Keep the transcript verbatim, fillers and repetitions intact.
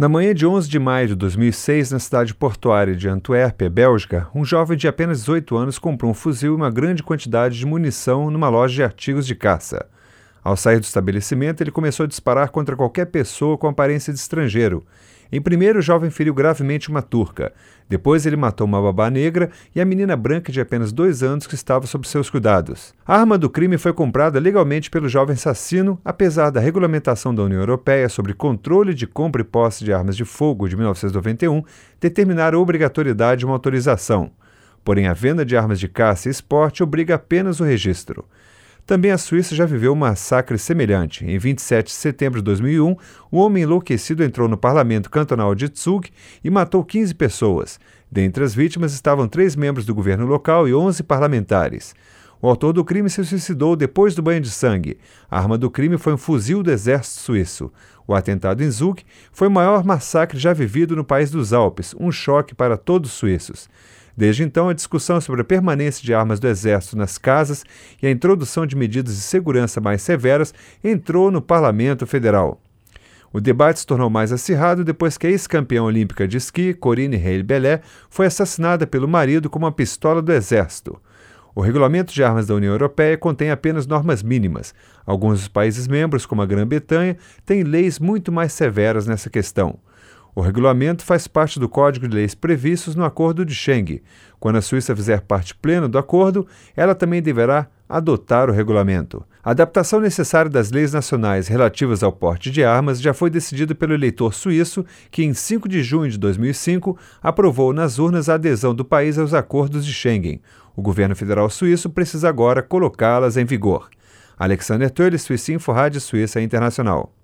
Na manhã de onze de maio de dois mil e seis, na cidade portuária de Antuérpia, Bélgica, um jovem de apenas dezoito anos comprou um fuzil e uma grande quantidade de munição numa loja de artigos de caça. Ao sair do estabelecimento, ele começou a disparar contra qualquer pessoa com aparência de estrangeiro. Em primeiro, o jovem feriu gravemente uma turca. Depois, ele matou uma babá negra e a menina branca de apenas dois anos que estava sob seus cuidados. A arma do crime foi comprada legalmente pelo jovem assassino, apesar da regulamentação da União Europeia sobre controle de compra e posse de armas de fogo de mil novecentos e noventa e um determinar a obrigatoriedade de uma autorização. Porém, a venda de armas de caça e esporte obriga apenas o registro. Também a Suíça já viveu um massacre semelhante. Em vinte e sete de setembro de dois mil e um, um homem enlouquecido entrou no parlamento cantonal de Zug e matou quinze pessoas. Dentre as vítimas estavam três membros do governo local e onze parlamentares. O autor do crime se suicidou depois do banho de sangue. A arma do crime foi um fuzil do exército suíço. O atentado em Zug foi o maior massacre já vivido no país dos Alpes, um choque para todos os suíços. Desde então, a discussão sobre a permanência de armas do Exército nas casas e a introdução de medidas de segurança mais severas entrou no Parlamento Federal. O debate se tornou mais acirrado depois que a ex-campeã olímpica de esqui, Corinne Reilly-Bellet, foi assassinada pelo marido com uma pistola do Exército. O regulamento de armas da União Europeia contém apenas normas mínimas. Alguns dos países membros, como a Grã-Bretanha, têm leis muito mais severas nessa questão. O regulamento faz parte do Código de Leis previstos no Acordo de Schengen. Quando a Suíça fizer parte plena do acordo, ela também deverá adotar o regulamento. A adaptação necessária das leis nacionais relativas ao porte de armas já foi decidida pelo eleitor suíço, que em cinco de junho de dois mil e cinco aprovou nas urnas a adesão do país aos acordos de Schengen. O governo federal suíço precisa agora colocá-las em vigor. Alexander Tölle, Suíça Info, Rádio Suíça Internacional.